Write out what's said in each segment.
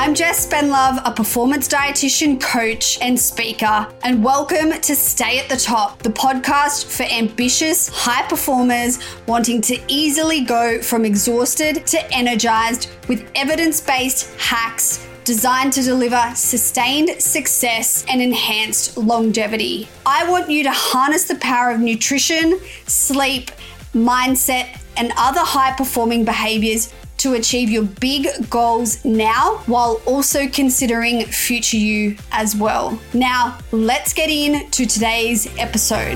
I'm Jess Spenlove, a performance dietitian, coach, and speaker, and welcome to Stay at the Top, the podcast for ambitious high performers wanting to easily go from exhausted to energized with evidence-based hacks designed to deliver sustained success and enhanced longevity. I want you to harness the power of nutrition, sleep, mindset, and other high-performing behaviors to achieve your big goals now while also considering future you as well. Now, let's get into today's episode.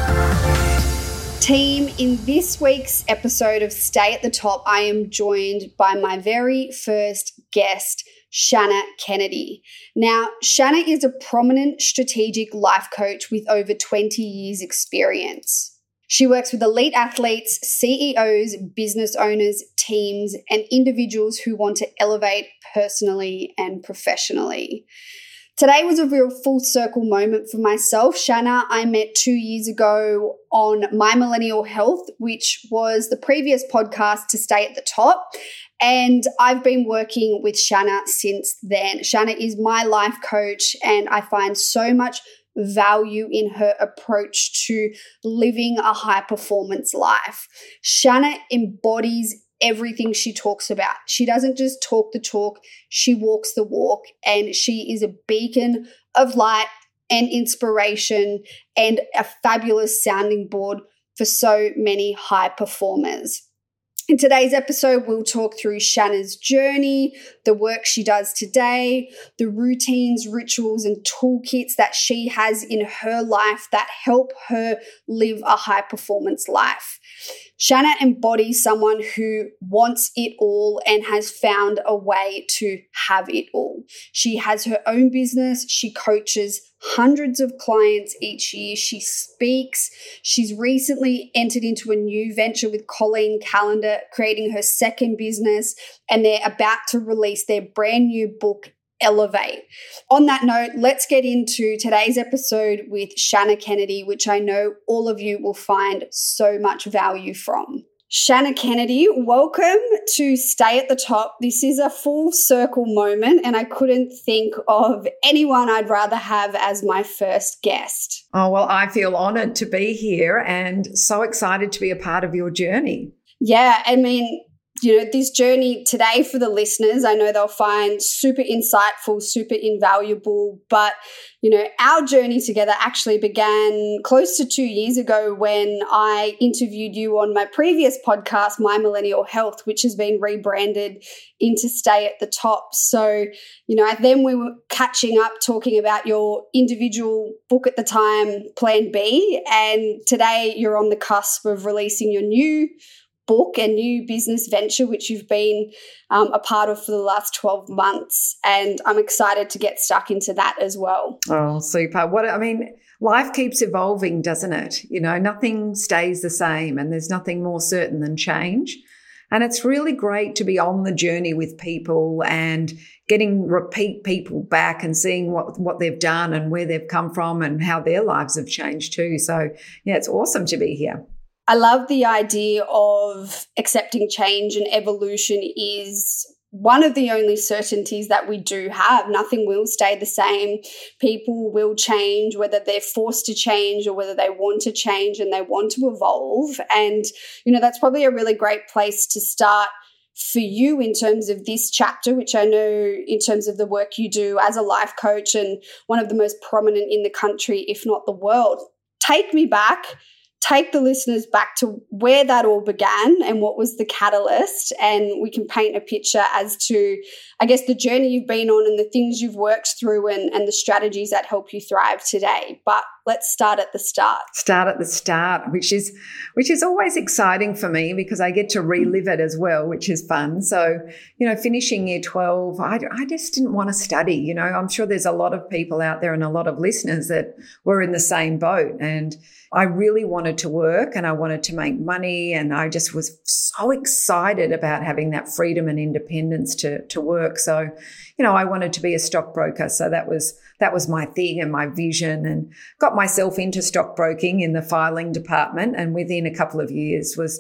Team, in this week's episode of Stay at the Top, I am joined by my very first guest, Shanna Kennedy. Now, Shanna is a prominent strategic life coach with over 20 years experience. She works with elite athletes, CEOs, business owners, teams, and individuals who want to elevate personally and professionally. Today was a real full circle moment for myself. Shanna, I met 2 years ago on My Millennial Health, which was the previous podcast to Stay at the Top. And I've been working with Shanna since then. Shanna is my life coach, and I find so much value in her approach to living a high performance life. Shanna embodies everything she talks about. She doesn't just talk the talk, she walks the walk, and she is a beacon of light and inspiration and a fabulous sounding board for so many high performers. In today's episode, we'll talk through Shanna's journey, the work she does today, the routines, rituals, and toolkits that she has in her life that help her live a high performance life. Shanna embodies someone who wants it all and has found a way to have it all. She has her own business. She coaches hundreds of clients each year. She speaks. She's recently entered into a new venture with Colleen Calendar, creating her second business, and they're about to release their brand new book, Elevate. On that note, let's get into today's episode with Shanna Kennedy, which I know all of you will find so much value from. Shanna Kennedy, welcome to Stay at the Top. This is a full circle moment, and I couldn't think of anyone I'd rather have as my first guest. Oh, well, I feel honored to be here and so excited to be a part of your journey. Yeah, I mean, this journey today for the listeners, I know they'll find super insightful, super invaluable, but, our journey together actually began close to 2 years ago when I interviewed you on my previous podcast, My Millennial Health, which has been rebranded into Stay at the Top. So, then we were catching up, talking about your individual book at the time, Plan B, and today you're on the cusp of releasing your new book and new business venture, which you've been a part of for the last 12 months. And I'm excited to get stuck into that as well. Oh, super. Life keeps evolving, doesn't it? Nothing stays the same, and there's nothing more certain than change. And it's really great to be on the journey with people and getting repeat people back and seeing what they've done and where they've come from and how their lives have changed too. So, yeah, it's awesome to be here. I love the idea of accepting change, and evolution is one of the only certainties that we do have. Nothing will stay the same. People will change, whether they're forced to change or whether they want to change and they want to evolve. And, that's probably a really great place to start for you in terms of this chapter, which I know in terms of the work you do as a life coach and one of the most prominent in the country, if not the world. Take me back. Take the listeners back to where that all began and what was the catalyst, and we can paint a picture as to, I guess, the journey you've been on and the things you've worked through and the strategies that help you thrive today. But let's start at the start. Start at the start, which is always exciting for me because I get to relive it as well, which is fun. So, finishing year 12, I just didn't want to study. I'm sure there's a lot of people out there and a lot of listeners that were in the same boat, and I really wanted to work and I wanted to make money, and I just was so excited about having that freedom and independence to work. So, I wanted to be a stockbroker. So that was my thing and my vision, and got myself into stockbroking in the filing department, and within a couple of years was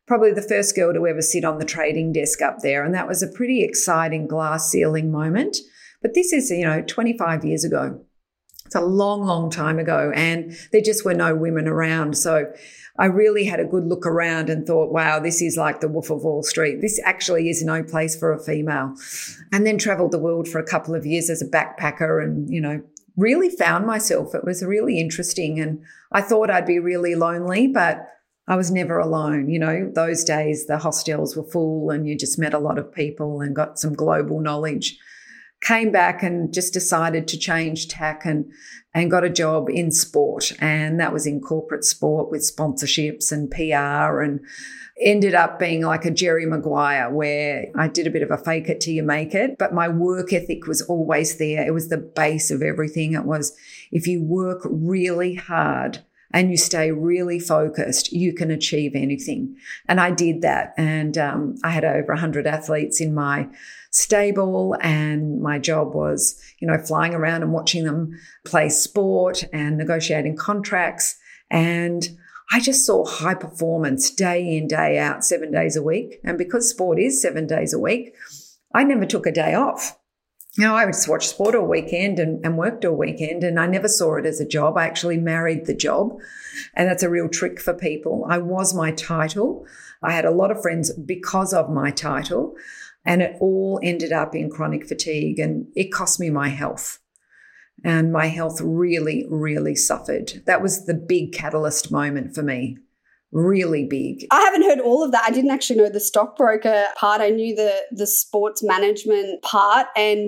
probably the first girl to ever sit on the trading desk up there. And that was a pretty exciting glass ceiling moment. But this is, 25 years ago. It's a long, long time ago. And there just were no women around. So I really had a good look around and thought, wow, this is like the Wolf of Wall Street. This actually is no place for a female. And then traveled the world for a couple of years as a backpacker and, really found myself. It was really interesting. And I thought I'd be really lonely, but I was never alone. Those days the hostels were full and you just met a lot of people and got some global knowledge. Came back and just decided to change tack and got a job in sport. And that was in corporate sport with sponsorships and PR, and ended up being like a Jerry Maguire, where I did a bit of a fake it till you make it. But my work ethic was always there. It was the base of everything. It was, if you work really hard and you stay really focused, you can achieve anything. And I did that. And I had over 100 athletes in my stable, and my job was, flying around and watching them play sport and negotiating contracts. And I just saw high performance day in, day out, 7 days a week. And because sport is 7 days a week, I never took a day off. I would just watch sport all weekend and worked all weekend, and I never saw it as a job. I actually married the job, and that's a real trick for people. I was my title. I had a lot of friends because of my title, and it all ended up in chronic fatigue, and it cost me my health. And my health really, really suffered. That was the big catalyst moment for me. Really big. I haven't heard all of that. I didn't actually know the stockbroker part. I knew the sports management part, and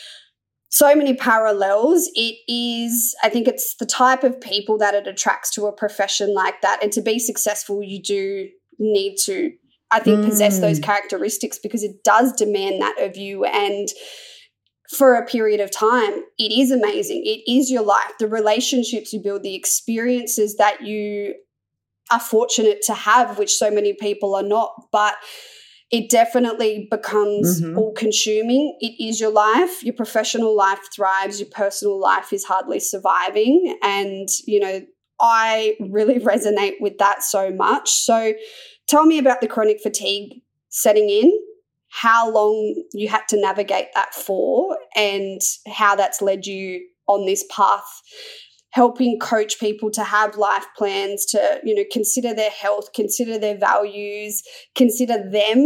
so many parallels. It is, I think it's the type of people that it attracts to a profession like that. And to be successful, you do need to, I think, possess those characteristics, because it does demand that of you. And for a period of time, it is amazing. It is your life, the relationships you build, the experiences that you are fortunate to have, which so many people are not. But it definitely becomes all-consuming. It is your life. Your professional life thrives. Your personal life is hardly surviving. And, I really resonate with that so much. So tell me about the chronic fatigue setting in, how long you had to navigate that for, and how that's led you on this path, helping coach people to have life plans, to, consider their health, consider their values, consider them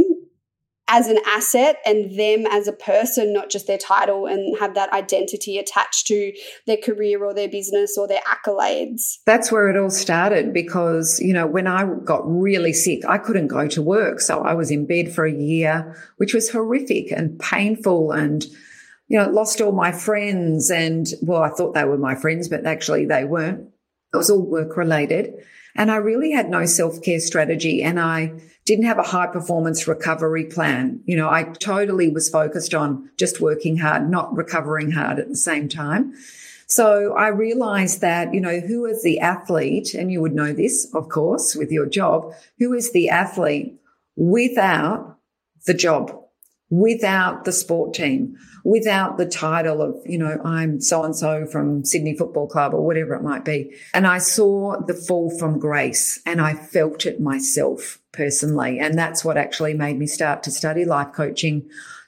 as an asset and them as a person, not just their title, and have that identity attached to their career or their business or their accolades. That's where it all started, because, when I got really sick, I couldn't go to work. So I was in bed for a year, which was horrific and painful, and lost all my friends. And, well, I thought they were my friends, but actually they weren't. It was all work related. And I really had no self-care strategy, and I didn't have a high-performance recovery plan. I totally was focused on just working hard, not recovering hard at the same time. So I realized that, who is the athlete, and you would know this, of course, with your job, who is the athlete without the job, without the sport team, without the title of, I'm so-and-so from Sydney Football Club or whatever it might be. And I saw the fall from grace, and I felt it myself personally. And that's what actually made me start to study life coaching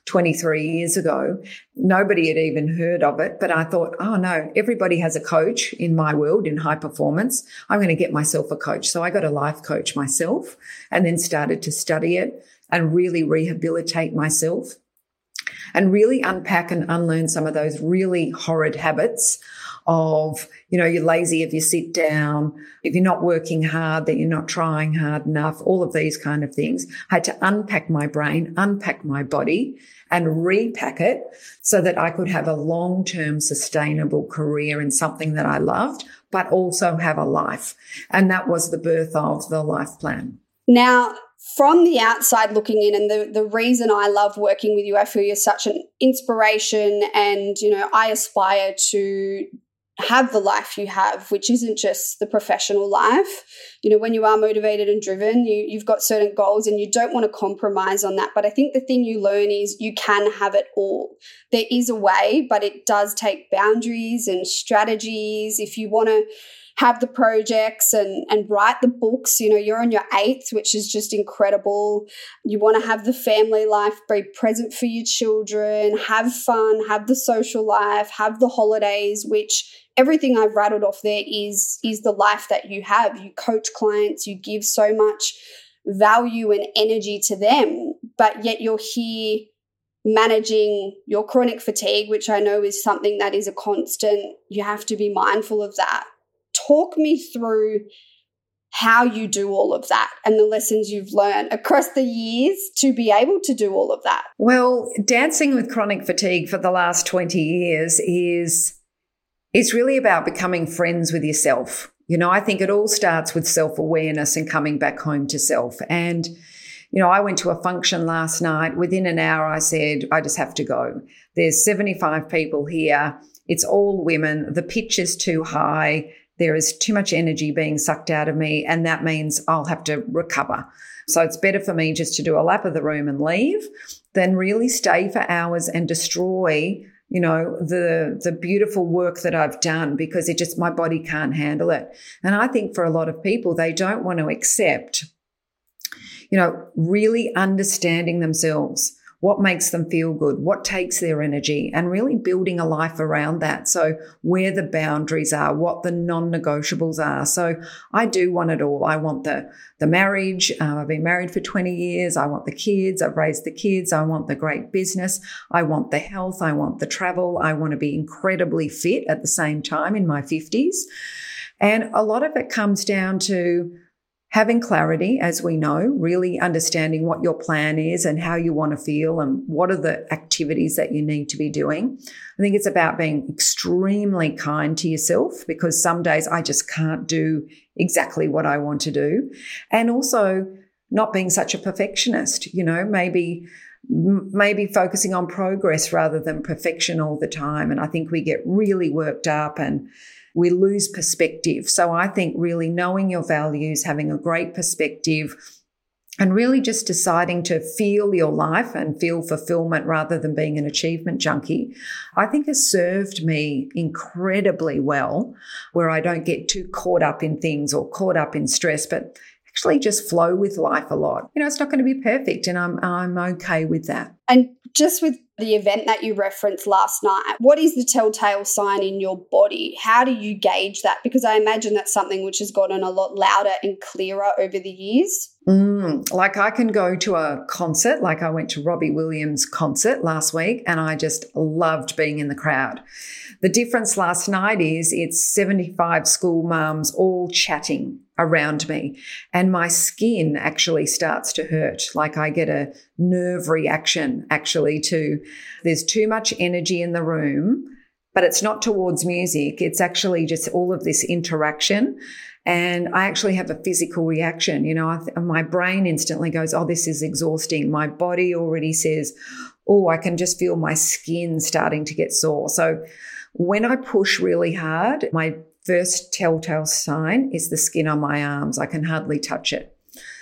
23 years ago. Nobody had even heard of it, but I thought, oh no, everybody has a coach in my world in high performance. I'm going to get myself a coach. So I got a life coach myself, and then started to study it and really rehabilitate myself and really unpack and unlearn some of those really horrid habits of, you're lazy if you sit down, if you're not working hard, that you're not trying hard enough, all of these kind of things. I had to unpack my brain, unpack my body, and repack it so that I could have a long-term sustainable career in something that I loved, but also have a life. And that was the birth of the life plan. Now, from the outside looking in, and the reason I love working with you, I feel you're such an inspiration, and, I aspire to have the life you have, which isn't just the professional life. When you are motivated and driven, you've got certain goals and you don't want to compromise on that. But I think the thing you learn is you can have it all. There is a way, but it does take boundaries and strategies. If you want to have the projects and write the books. You know, you're on your 8th, which is just incredible. You want to have the family life, be present for your children, have fun, have the social life, have the holidays, which everything I've rattled off there is the life that you have. You coach clients, you give so much value and energy to them, but yet you're here managing your chronic fatigue, which I know is something that is a constant. You have to be mindful of that. Talk me through how you do all of that and the lessons you've learned across the years to be able to do all of that. Well, dancing with chronic fatigue for the last 20 years it's really about becoming friends with yourself. You know, I think it all starts with self-awareness and coming back home to self. And, you know, I went to a function last night. Within an hour, I said, I just have to go. There's 75 people here. It's all women. The pitch is too high. There is too much energy being sucked out of me, and that means I'll have to recover. So it's better for me just to do a lap of the room and leave than really stay for hours and destroy, you know, the beautiful work that I've done, because my body can't handle it. And I think for a lot of people, they don't want to accept, you know, really understanding themselves, what makes them feel good, what takes their energy, and really building a life around that. So where the boundaries are, what the non-negotiables are. So I do want it all. I want the marriage. I've been married for 20 years. I want the kids. I've raised the kids. I want the great business. I want the health. I want the travel. I want to be incredibly fit at the same time in my 50s. And a lot of it comes down to having clarity, as we know, really understanding what your plan is and how you want to feel and what are the activities that you need to be doing. I think it's about being extremely kind to yourself, because some days I just can't do exactly what I want to do. And also not being such a perfectionist, you know, maybe focusing on progress rather than perfection all the time. And I think we get really worked up and we lose perspective. So I think really knowing your values, having a great perspective, and really just deciding to feel your life and feel fulfillment rather than being an achievement junkie, I think has served me incredibly well, where I don't get too caught up in things or caught up in stress, but actually just flow with life a lot. You know, it's not going to be perfect, and I'm okay with that. And just with the event that you referenced last night, what is the telltale sign in your body? How do you gauge that? Because I imagine that's something which has gotten a lot louder and clearer over the years. Like I can go to a concert, like I went to Robbie Williams' concert last week, and I just loved being in the crowd. The difference last night is it's 75 school mums all chatting around me, and my skin actually starts to hurt. Like I get a nerve reaction actually there's too much energy in the room, but it's not towards music. It's actually just all of this interaction. And I actually have a physical reaction. You know, my brain instantly goes, oh, this is exhausting. My body already says, oh, I can just feel my skin starting to get sore. So when I push really hard, my first telltale sign is the skin on my arms. I can hardly touch it.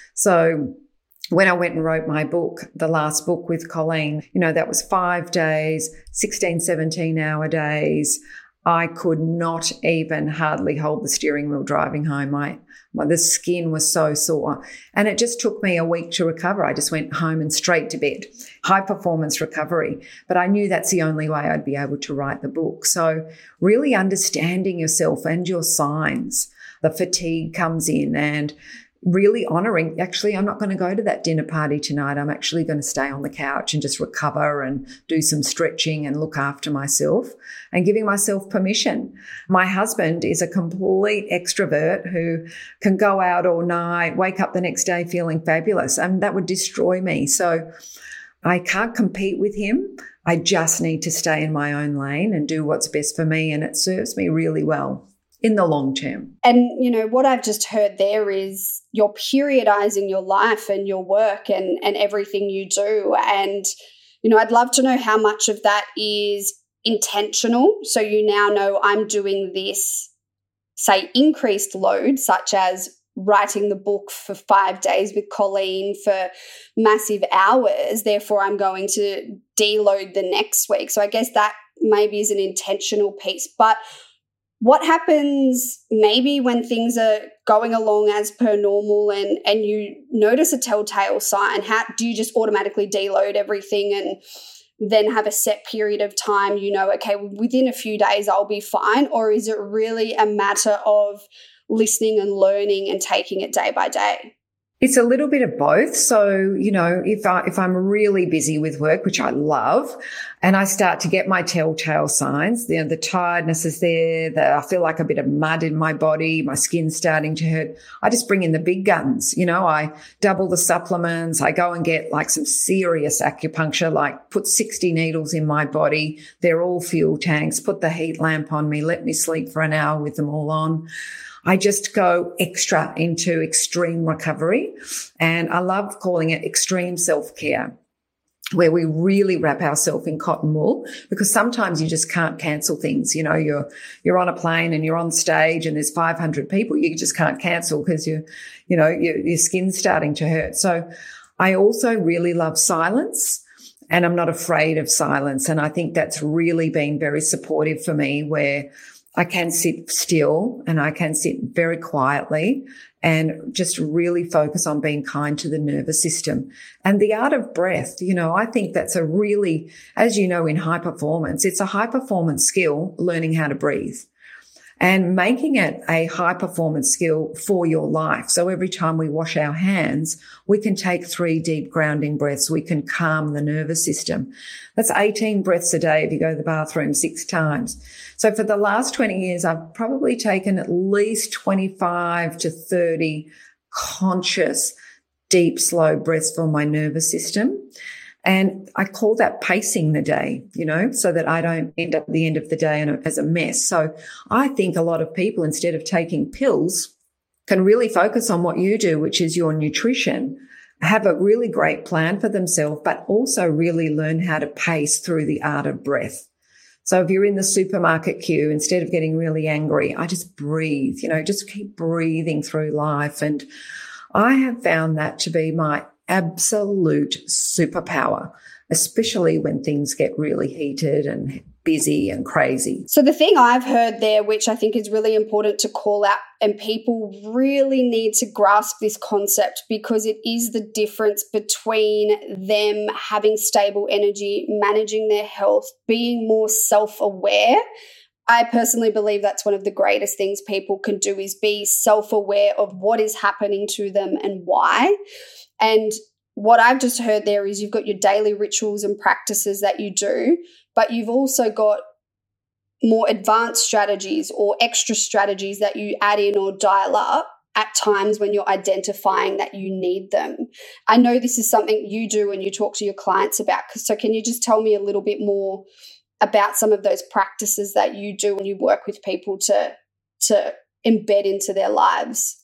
So when I went and wrote my book, the last book with Colleen, you know, that was 5 days, 16, 17-hour days. I could not even hardly hold the steering wheel driving home. The skin was so sore. And it just took me a week to recover. I just went home and straight to bed. High performance recovery. But I knew that's the only way I'd be able to write the book. So really understanding yourself and your signs. The fatigue comes in, and really honouring, actually, I'm not going to go to that dinner party tonight. I'm actually going to stay on the couch and just recover and do some stretching and look after myself, and giving myself permission. My husband is a complete extrovert who can go out all night, wake up the next day feeling fabulous, and that would destroy me. So I can't compete with him. I just need to stay in my own lane and do what's best for me, and it serves me really well in the long term. And, you know, what I've just heard there is you're periodizing your life and your work and everything you do. And, you know, I'd love to know how much of that is intentional. So you now know I'm doing this, say, increased load, such as writing the book for 5 days with Colleen for massive hours. Therefore, I'm going to deload the next week. So I guess that maybe is an intentional piece. But What happens maybe when things are going along as per normal and you notice a telltale sign? How do you just automatically deload everything and then have a set period of time, okay, within a few days I'll be fine? Or is it really a matter of listening and learning and taking it day by day? It's a little bit of both. So, if I'm really busy with work, which I love, and I start to get my telltale signs, the tiredness is there, I feel like a bit of mud in my body, my skin's starting to hurt, I just bring in the big guns. I double the supplements. I go and get like some serious acupuncture, like put 60 needles in my body. They're all fuel tanks, put the heat lamp on me, let me sleep for an hour with them all on. I just go extra into extreme recovery, and I love calling it extreme self-care, where we really wrap ourselves in cotton wool, because sometimes you just can't cancel things. You're on a plane and you're on stage and there's 500 people. You just can't cancel because your skin's starting to hurt. So I also really love silence, and I'm not afraid of silence. And I think that's really been very supportive for me, where I can sit still and I can sit very quietly and just really focus on being kind to the nervous system. And the art of breath, I think that's a really, as you know, in high performance, it's a high performance skill, learning how to breathe and making it a high performance skill for your life. So every time we wash our hands, we can take 3 deep grounding breaths. We can calm the nervous system. That's 18 breaths a day if you go to the bathroom 6 times. So for the last 20 years, I've probably taken at least 25 to 30 conscious, deep, slow breaths for my nervous system. And I call that pacing the day, so that I don't end up at the end of the day as a mess. So I think a lot of people, instead of taking pills, can really focus on what you do, which is your nutrition, have a really great plan for themselves, but also really learn how to pace through the art of breath. So if you're in the supermarket queue, instead of getting really angry, I just breathe, just keep breathing through life. And I have found that to be my absolute superpower, especially when things get really heated and busy and crazy. So the thing I've heard there, which I think is really important to call out, and people really need to grasp this concept, because it is the difference between them having stable energy, managing their health, being more self-aware. I personally believe that's one of the greatest things people can do, is be self-aware of what is happening to them and why. And what I've just heard there is you've got your daily rituals and practices that you do, but you've also got more advanced strategies or extra strategies that you add in or dial up at times when you're identifying that you need them. I know this is something you do and you talk to your clients about. So can you just tell me a little bit more about some of those practices that you do when you work with people to embed into their lives?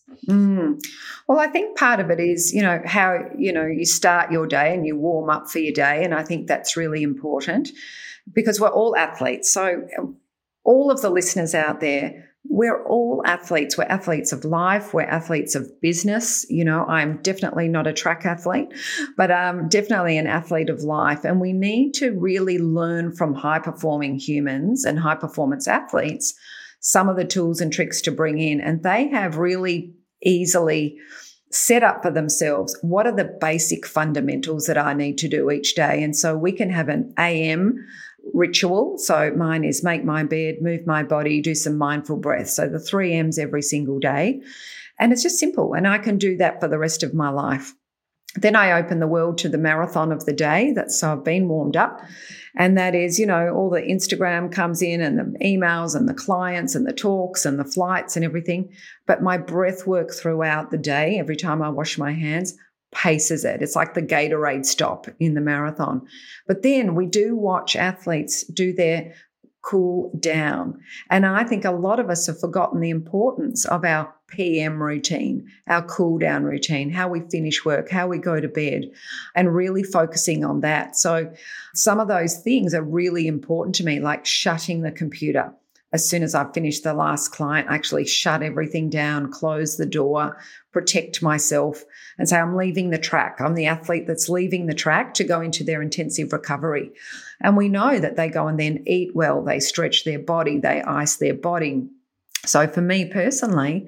Well, I think part of it is, how, you start your day and you warm up for your day. And I think that's really important, because we're all athletes. So all of the listeners out there, we're all athletes. We're athletes of life. We're athletes of business. I'm definitely not a track athlete, but I'm definitely an athlete of life. And we need to really learn from high-performing humans and high-performance athletes some of the tools and tricks to bring in. And they have really easily set up for themselves, what are the basic fundamentals that I need to do each day? And so we can have an AM ritual. So mine is make my bed, move my body, do some mindful breath. So the 3 M's every single day. And it's just simple. And I can do that for the rest of my life. Then I open the world to the marathon of the day. So I've been warmed up. And that is, all the Instagram comes in and the emails and the clients and the talks and the flights and everything. But my breath work throughout the day, every time I wash my hands, paces it. It's like the Gatorade stop in the marathon. But then we do watch athletes do their cool down. And I think a lot of us have forgotten the importance of our PM routine, our cool down routine, how we finish work, how we go to bed, and really focusing on that. So some of those things are really important to me, like shutting the computer. As soon as I finish the last client, I actually shut everything down, close the door, protect myself, and say, I'm leaving the track. I'm the athlete that's leaving the track to go into their intensive recovery. And we know that they go and then eat well, they stretch their body, they ice their body, So for me personally,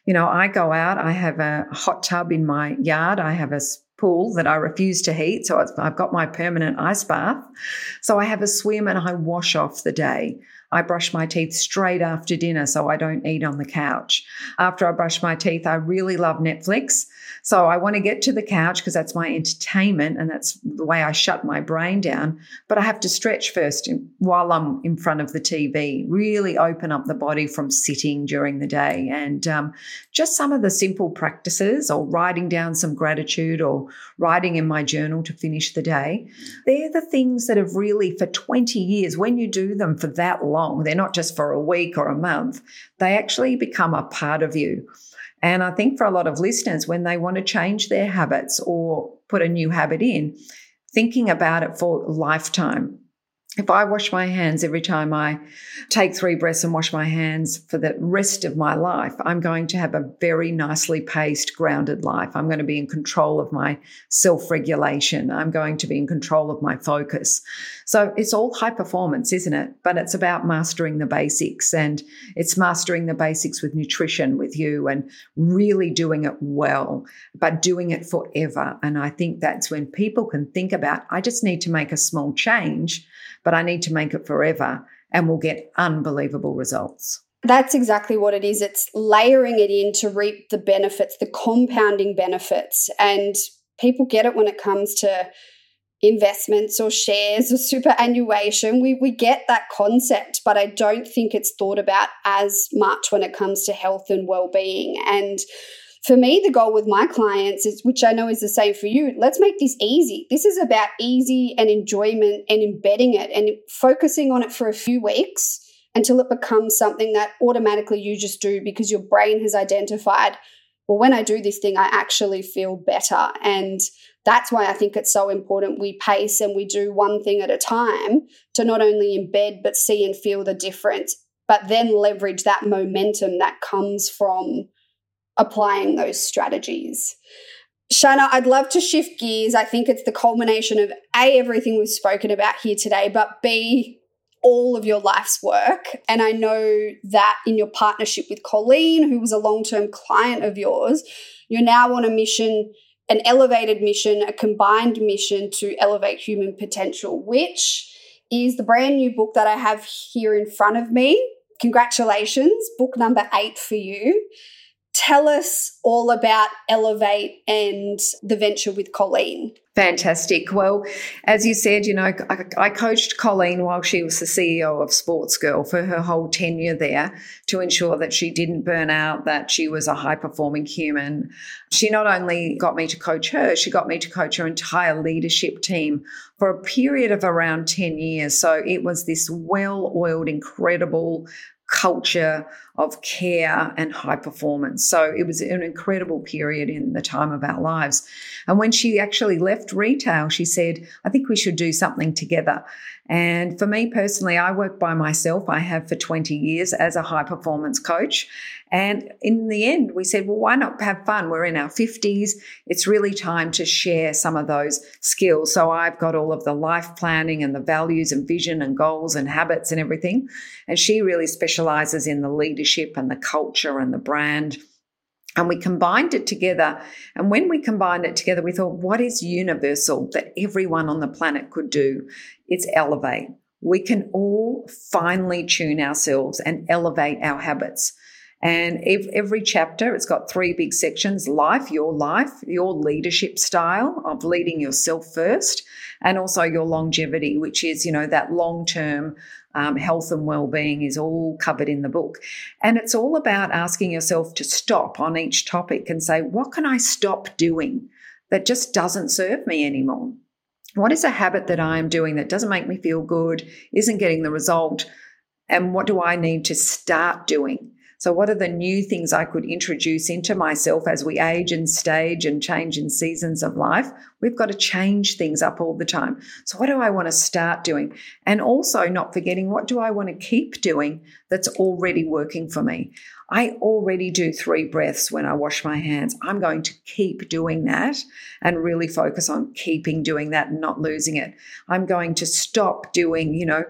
I go out, I have a hot tub in my yard, I have a pool that I refuse to heat. So I've got my permanent ice bath. So I have a swim and I wash off the day. I brush my teeth straight after dinner so I don't eat on the couch. After I brush my teeth, I really love Netflix. So I want to get to the couch because that's my entertainment and that's the way I shut my brain down. But I have to stretch first while I'm in front of the TV, really open up the body from sitting during the day. And just some of the simple practices, or writing down some gratitude, or writing in my journal to finish the day. They're the things that have really, for 20 years, when you do them for that long, they're not just for a week or a month, they actually become a part of you. And I think for a lot of listeners, when they want to change their habits or put a new habit in, thinking about it for a lifetime. If I wash my hands every time I take 3 breaths and wash my hands for the rest of my life, I'm going to have a very nicely paced, grounded life. I'm going to be in control of my self-regulation. I'm going to be in control of my focus. So it's all high performance, isn't it? But it's about mastering the basics, and it's mastering the basics with nutrition with you and really doing it well, but doing it forever. And I think that's when people can think about, I just need to make a small change, but I need to make it forever, and we'll get unbelievable results. That's exactly what it is. It's layering it in to reap the benefits, the compounding benefits. And people get it when it comes to investments or shares or superannuation. We get that concept, but I don't think it's thought about as much when it comes to health and well-being. And for me, the goal with my clients is, which I know is the same for you, let's make this easy. This is about easy and enjoyment and embedding it and focusing on it for a few weeks until it becomes something that automatically you just do because your brain has identified, well, when I do this thing, I actually feel better. And that's why I think it's so important we pace and we do one thing at a time to not only embed but see and feel the difference, but then leverage that momentum that comes from applying those strategies. Shanna, I'd love to shift gears. I think it's the culmination of A, everything we've spoken about here today, but B, all of your life's work. And I know that in your partnership with Colleen, who was a long-term client of yours, you're now on a mission, an elevated mission, a combined mission to elevate human potential, which is the brand new book that I have here in front of me. Congratulations, book number 8 for you. Tell us all about Elevate and the venture with Colleen. Fantastic. Well, as you said, I coached Colleen while she was the CEO of Sportsgirl for her whole tenure there to ensure that she didn't burn out, that she was a high-performing human. She not only got me to coach her, she got me to coach her entire leadership team for a period of around 10 years. So it was this well-oiled, incredible culture of care and high performance. So it was an incredible period in the time of our lives. And when she actually left retail, she said, I think we should do something together. And for me personally, I work by myself. I have for 20 years as a high performance coach. And in the end, we said, well, why not have fun? We're in our 50s. It's really time to share some of those skills. So I've got all of the life planning and the values and vision and goals and habits and everything. And she really specializes in the leadership and the culture and the brand. And we combined it together. And when we combined it together, we thought, what is universal that everyone on the planet could do? It's elevate. We can all finely tune ourselves and elevate our habits. And every chapter, it's got 3 big sections: life, your leadership style of leading yourself first, and also your longevity, which is, that long-term health and well-being is all covered in the book. And it's all about asking yourself to stop on each topic and say, what can I stop doing that just doesn't serve me anymore? What is a habit that I am doing that doesn't make me feel good, isn't getting the result, and what do I need to start doing? So what are the new things I could introduce into myself as we age and stage and change in seasons of life? We've got to change things up all the time. So what do I want to start doing? And also not forgetting, what do I want to keep doing that's already working for me? I already do 3 breaths when I wash my hands. I'm going to keep doing that and really focus on keeping doing that and not losing it. I'm going to stop doing,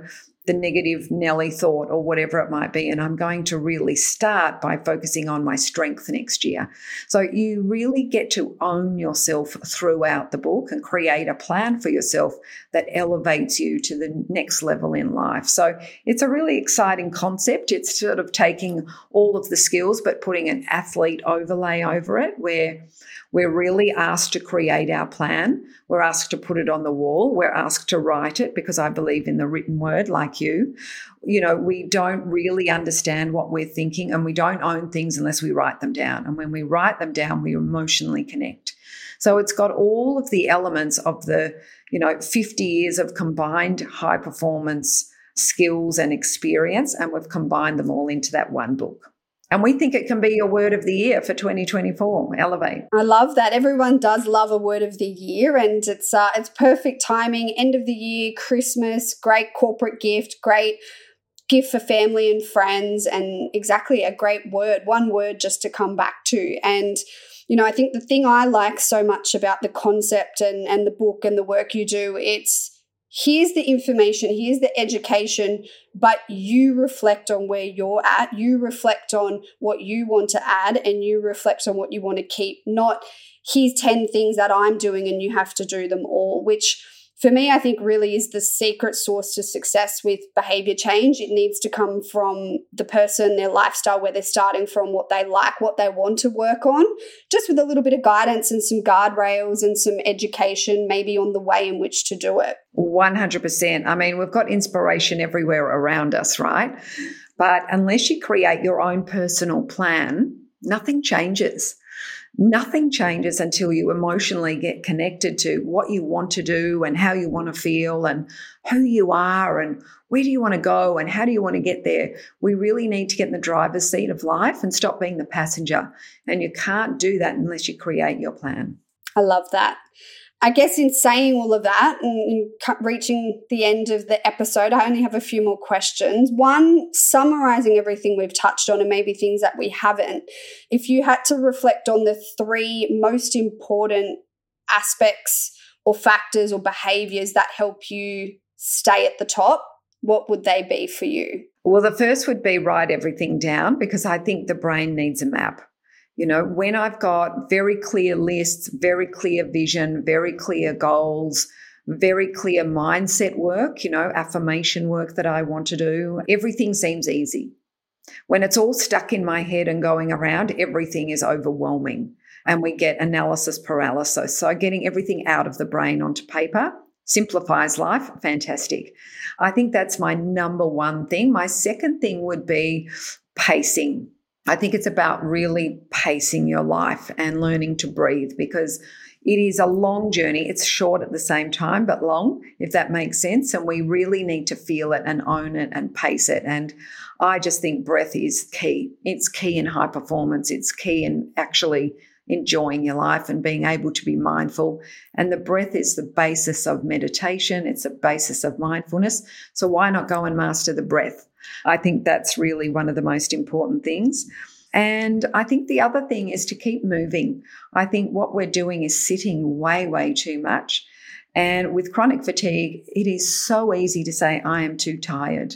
the negative Nelly thought or whatever it might be. And I'm going to really start by focusing on my strength next year. So you really get to own yourself throughout the book and create a plan for yourself that elevates you to the next level in life. So it's a really exciting concept. It's sort of taking all of the skills but putting an athlete overlay over it, where we're really asked to create our plan. We're asked to put it on the wall. We're asked to write it, because I believe in the written word like you. You know, we don't really understand what we're thinking, and we don't own things unless we write them down. And when we write them down, we emotionally connect. So it's got all of the elements of the, 50 years of combined high performance skills and experience, and we've combined them all into that one book. And we think it can be your word of the year for 2024, Elevate. I love that. Everyone does love a word of the year, and it's perfect timing. End of the year, Christmas, great corporate gift, great gift for family and friends, and exactly a great word, one word just to come back to. And I think the thing I like so much about the concept and the book and the work you do, it's here's the information, here's the education, but you reflect on where you're at, you reflect on what you want to add, and you reflect on what you want to keep, not here's 10 things that I'm doing and you have to do them all, which for me, I think really is the secret sauce to success with behavior change. It needs to come from the person, their lifestyle, where they're starting from, what they like, what they want to work on, just with a little bit of guidance and some guardrails and some education maybe on the way in which to do it. 100%. I mean, we've got inspiration everywhere around us, right? But unless you create your own personal plan, nothing changes. Nothing changes until you emotionally get connected to what you want to do and how you want to feel and who you are and where do you want to go and how do you want to get there. We really need to get in the driver's seat of life and stop being the passenger. And you can't do that unless you create your plan. I love that. I guess in saying all of that and reaching the end of the episode, I only have a few more questions. One, summarizing everything we've touched on and maybe things that we haven't. If you had to reflect on the 3 most important aspects or factors or behaviors that help you stay at the top, what would they be for you? Well, the first would be write everything down, because I think the brain needs a map. When I've got very clear lists, very clear vision, very clear goals, very clear mindset work, affirmation work that I want to do, everything seems easy. When it's all stuck in my head and going around, everything is overwhelming and we get analysis paralysis. So getting everything out of the brain onto paper simplifies life. Fantastic. I think that's my number one thing. My second thing would be pacing. I think it's about really pacing your life and learning to breathe, because it is a long journey. It's short at the same time, but long, if that makes sense. And we really need to feel it and own it and pace it. And I just think breath is key. It's key in high performance. It's key in actually enjoying your life and being able to be mindful. And the breath is the basis of meditation. It's the basis of mindfulness. So why not go and master the breath? I think that's really one of the most important things. And I think the other thing is to keep moving. I think what we're doing is sitting way, way too much. And with chronic fatigue, it is so easy to say, I am too tired.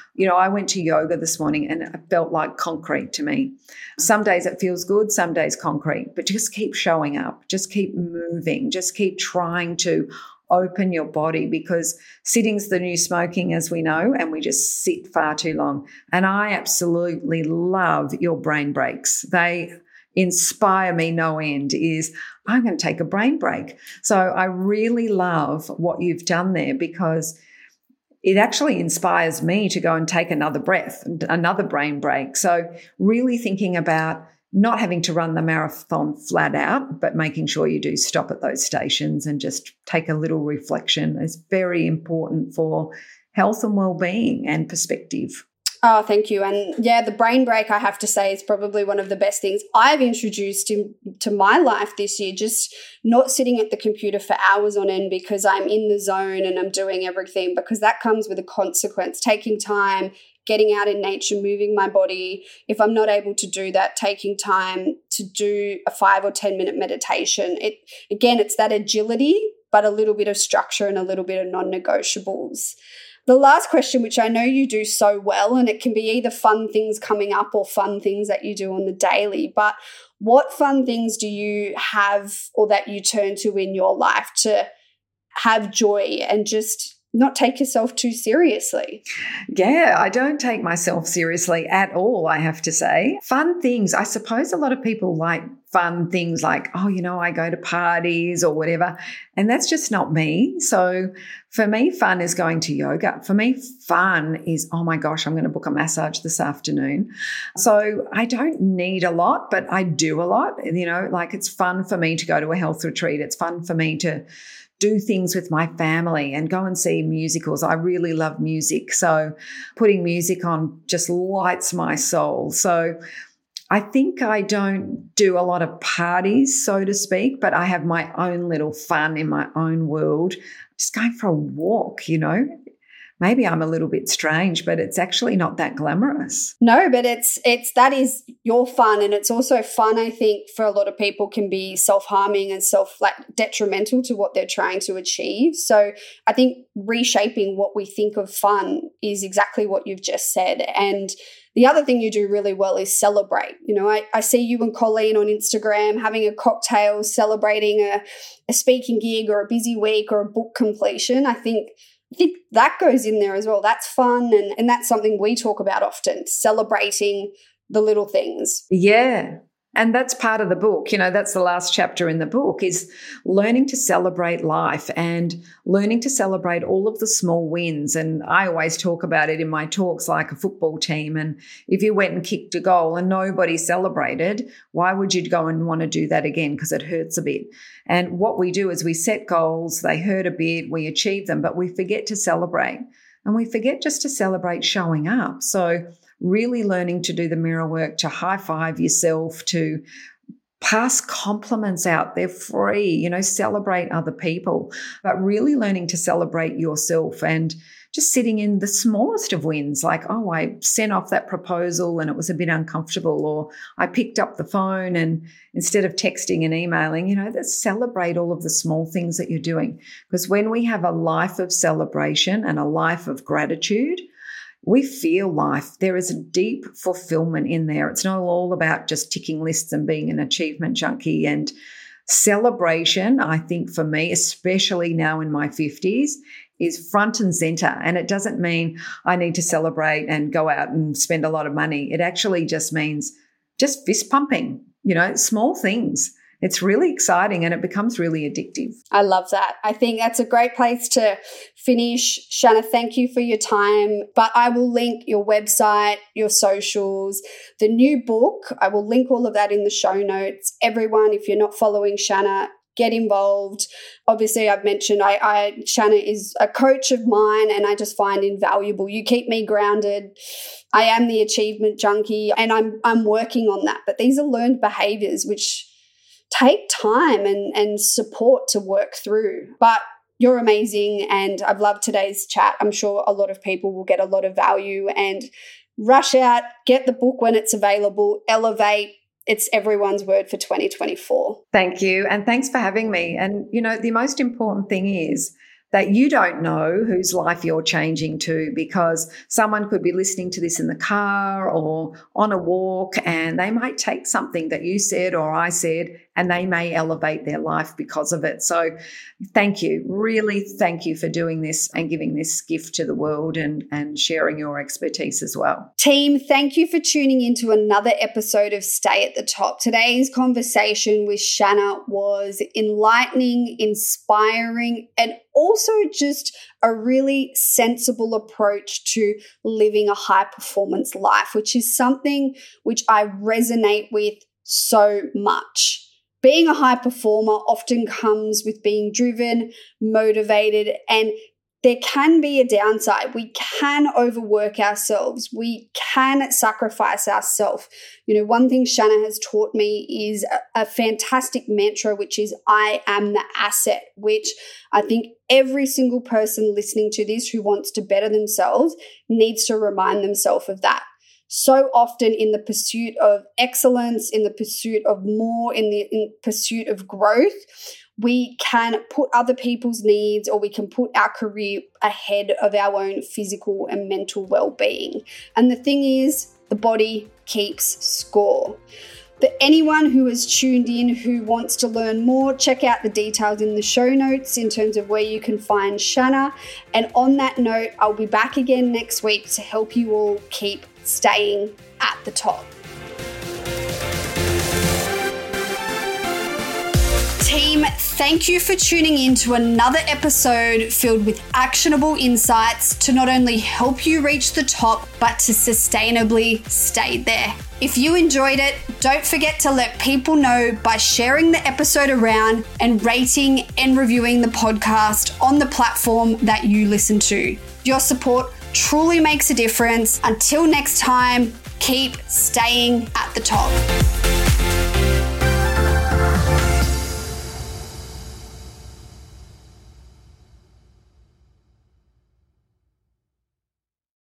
I went to yoga this morning and it felt like concrete to me. Some days it feels good, some days concrete, but just keep showing up, just keep moving, just keep trying to open your body, because sitting's the new smoking, as we know, and we just sit far too long. And I absolutely love your brain breaks. They inspire me no end. I'm going to take a brain break. So I really love what you've done there, because it actually inspires me to go and take another breath, another brain break. So really thinking about not having to run the marathon flat out, but making sure you do stop at those stations and just take a little reflection is very important for health and well-being and perspective. Oh, thank you. And yeah, the brain break, I have to say, is probably one of the best things I've introduced to my life this year. Just not sitting at the computer for hours on end because I'm in the zone and I'm doing everything, because that comes with a consequence. Taking time, getting out in nature, moving my body. If I'm not able to do that, taking time to do a 5 or 10 minute meditation. It's that agility, but a little bit of structure and a little bit of non-negotiables. The last question, which I know you do so well, and it can be either fun things coming up or fun things that you do on the daily, but what fun things do you have or that you turn to in your life to have joy and just not take yourself too seriously? Yeah, I don't take myself seriously at all, I have to say. Fun things. I suppose a lot of people like fun things like, oh, I go to parties or whatever, and that's just not me. So for me, fun is going to yoga. For me, fun is, oh my gosh, I'm going to book a massage this afternoon. So I don't need a lot, but I do a lot. Like it's fun for me to go to a health retreat. It's fun for me to do things with my family and go and see musicals. I really love music. So putting music on just lights my soul. So I think I don't do a lot of parties, so to speak, but I have my own little fun in my own world. Just going for a walk, Maybe I'm a little bit strange, but it's actually not that glamorous. No, but that is your fun. And it's also fun, I think, for a lot of people can be self-harming and detrimental to what they're trying to achieve. So I think reshaping what we think of fun is exactly what you've just said. And the other thing you do really well is celebrate. I see you and Colleen on Instagram having a cocktail, celebrating a speaking gig or a busy week or a book completion. I think that goes in there as well. That's fun, and that's something we talk about often, celebrating the little things. Yeah. And that's part of the book. That's the last chapter in the book is learning to celebrate life and learning to celebrate all of the small wins. And I always talk about it in my talks like a football team. And if you went and kicked a goal and nobody celebrated, why would you go and want to do that again? Because it hurts a bit. And what we do is we set goals, they hurt a bit, we achieve them, but we forget to celebrate. And we forget just to celebrate showing up. So really learning to do the mirror work, to high five yourself, to pass compliments out. They're free, celebrate other people, but really learning to celebrate yourself and just sitting in the smallest of wins, like, oh, I sent off that proposal and it was a bit uncomfortable, or I picked up the phone and instead of texting and emailing, let's celebrate all of the small things that you're doing. Because when we have a life of celebration and a life of gratitude, we feel life. There is a deep fulfillment in there. It's not all about just ticking lists and being an achievement junkie. And celebration, I think for me, especially now in my 50s, is front and center. And it doesn't mean I need to celebrate and go out and spend a lot of money. It actually just means just fist pumping, small things. It's really exciting and it becomes really addictive. I love that. I think that's a great place to finish. Shanna, thank you for your time. But I will link your website, your socials, the new book. I will link all of that in the show notes. Everyone, if you're not following Shanna, get involved. Obviously, I've mentioned Shanna is a coach of mine and I just find invaluable. You keep me grounded. I am the achievement junkie and I'm working on that. But these are learned behaviors which take time and support to work through. But you're amazing and I've loved today's chat. I'm sure a lot of people will get a lot of value and rush out, get the book when it's available, elevate. It's everyone's word for 2024. Thank you. And thanks for having me. And, the most important thing is that you don't know whose life you're changing to, because someone could be listening to this in the car or on a walk and they might take something that you said or I said and they may elevate their life because of it. So thank you. Really thank you for doing this and giving this gift to the world and sharing your expertise as well. Team, thank you for tuning into another episode of Stay at the Top. Today's conversation with Shanna was enlightening, inspiring, and also just a really sensible approach to living a high performance life, which is something which I resonate with so much. Being a high performer often comes with being driven, motivated, and there can be a downside. We can overwork ourselves. We can sacrifice ourselves. One thing Shanna has taught me is a fantastic mantra, which is I am the asset, which I think every single person listening to this who wants to better themselves needs to remind themselves of that. so often in the pursuit of excellence, in the pursuit of more, in pursuit of growth, we can put other people's needs, or we can put our career ahead of our own physical and mental well-being. And the thing is, the body keeps score. For anyone who has tuned in who wants to learn more, check out the details in the show notes in terms of where you can find Shanna. And on that note, I'll be back again next week to help you all keep staying at the top. Team, thank you for tuning in to another episode filled with actionable insights to not only help you reach the top, but to sustainably stay there. If you enjoyed it, don't forget to let people know by sharing the episode around and rating and reviewing the podcast on the platform that you listen to. Your support truly makes a difference. Until next time, keep staying at the top.